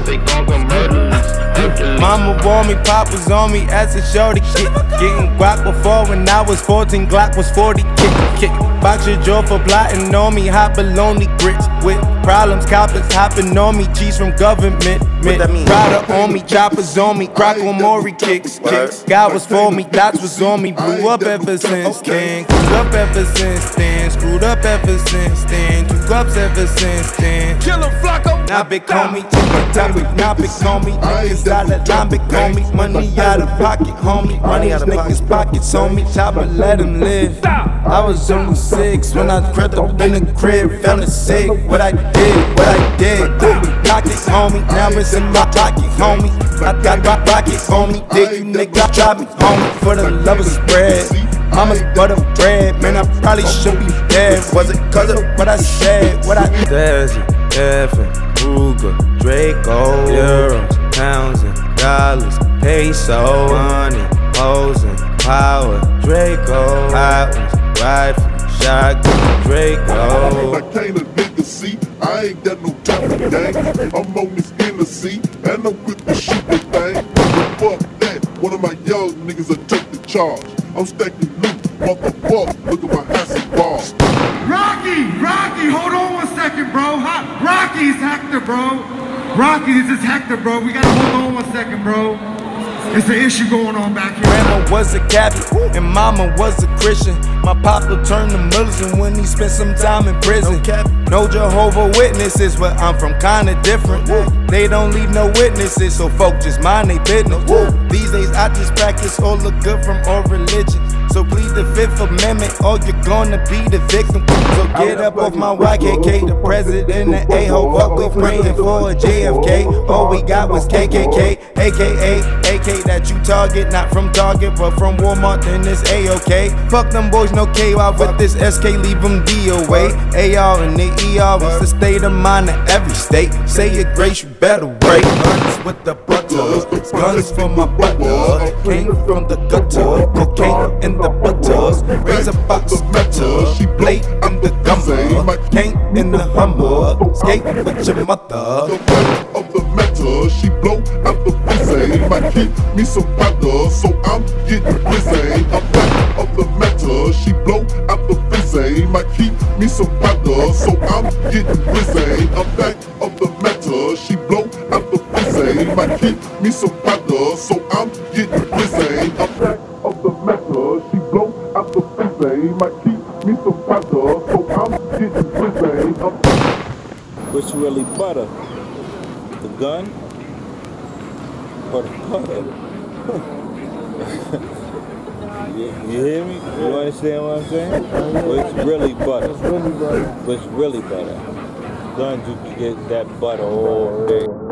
they gon' go murderers. Mama warned me, Pop was on me as a shorty kid. Getting guac before when I was 14, Glock was 40. Kick. Box your jaw for plotting on me, hot bologna grits. With problems, coppers hopping on me, cheese from government. Prada on me, choppers on me, crack on Maury kicks. God was for me, dots was on me, blew up ever since then. Screwed up ever since then, screwed up ever since then. 2 cups ever since then. Kill him, Flacco. Now big homie, topic, now big homie. Niggas out of line, big homie. Money out of pocket, homie. Money out of niggas' pockets, homie. Chopper, let him live. I was only 6 when I crept up in the crib. Found it sick, what I did. Pocket, homie. Now it's in my pocket, homie. I got rockets, homie. Dig you niggas, drop me, homie. For the love of spread. Mama's butter bread, man, I probably should be dead. Was it cause of what I said? Desi, Effin, Ruger, Draco, euros, pounds and dollars, peso, money, hoes and power, Draco, hot ones, rifle, shotgun, Draco. I can't a nigga see, I ain't got no time to gang. I'm on this Hennessy, and I'm quick to shoot the thing. But fuck that, one of my young niggas will take the charge. I'm stacking loot, motherfucker, look at my acid bar. Rocky, hold on 1 second, bro. Rocky, it's Hector, bro. Rocky, this is Hector, bro. We gotta hold on 1 second, bro. It's an issue going on back here. Grandma was a Catholic and mama was a Christian. My papa turned to Muslim when he spent some time in prison. No Jehovah Witnesses, but I'm from kinda different. They don't leave no witnesses, so folk just mind they business. These days I just practice all the good from all religion. So plead the 5th Amendment or you're gonna be the victim. So get up off my YKK, the president, the a-hole. What we praying for a JFK? All we got was KKK, aka AK that you target, not from Target but from Walmart, then it's A-OK. Fuck them boys, no KY with this SK, leave them DOA. AR and the ER is the state of mind of every state. Say your grace, you better break. Guns with the butter, guns for my butter. Came from the gutter, cocaine in the butters. Razor box gutter, blade in the gummer. Came in the Hummer, skate with your mother. The weight of the metal, she blow out the pussy. Might keep me some weather, so I'm getting busy. I'm back of the metal, she blow out the pussy. Might keep me some weather, so I'm getting busy. I'm back of the metal, she blow out the pussy. Might keep me some weather, so I'm getting busy. I'm back of the metal, she blow out the pussy. Might keep me some weather, so I'm getting busy. What's really butter? The gun? Or the butter? You hear me? You understand what I'm saying? What's really butter? What's really butter? Guns, you can get that butter all day.